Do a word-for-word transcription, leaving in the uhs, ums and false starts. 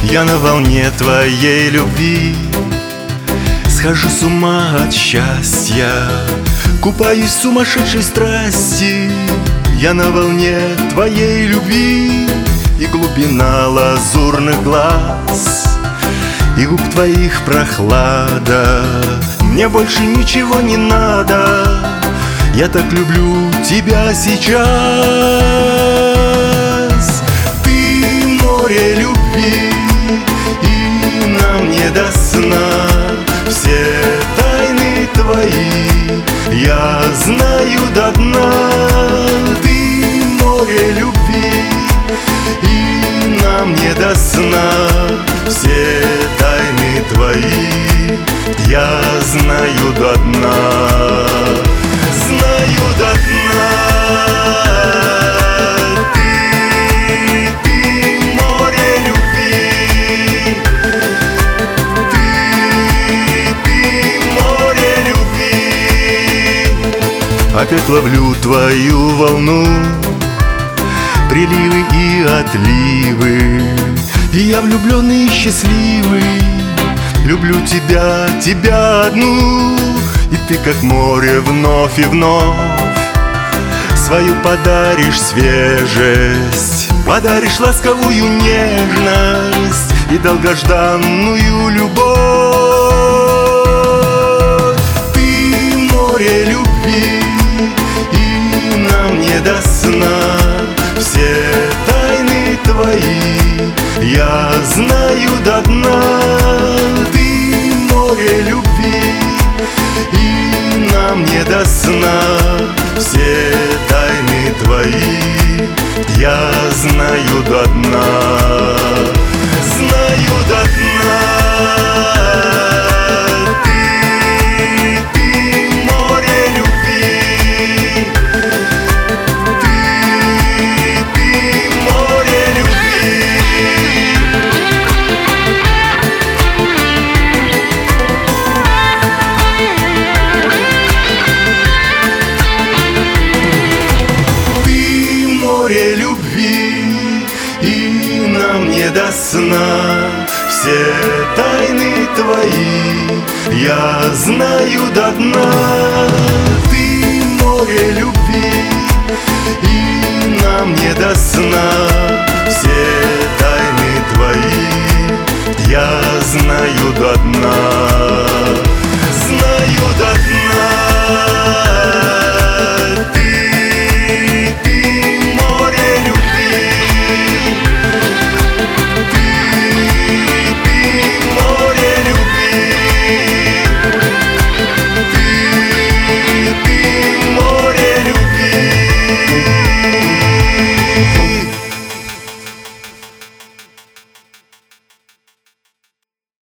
Я на волне твоей любви, схожу с ума от счастья, купаюсь в сумасшедшей страсти. Я на волне твоей любви, и глубина лазурных глаз, и губ твоих прохлада. Мне больше ничего не надо, я так люблю тебя сейчас. Ты море любви, и нам не до сна. Все тайны твои я знаю до дна. Ты море любви, и нам не до сна. Все тайны твои я знаю до дна. Знаю до дна. Ты, ты море любви. Ты, ты море любви. Опять ловлю твою волну, приливы и отливы, и я влюбленный и счастливый. Люблю тебя, тебя одну, и ты как море вновь и вновь свою подаришь свежесть, подаришь ласковую нежность и долгожданную любовь. Ты море любви, и нам не до сна. Все тайны твои я знаю до дна. Ты море любви, и нам не до сна. Все тайны твои я знаю до дна. Знаю до дна. Ты, ты море любви. Ты, ты море любви. Море любви, и нам не до сна. Все тайны твои я знаю до дна. Ты море любви, и нам не до сна. Все тайны твои я знаю до дна.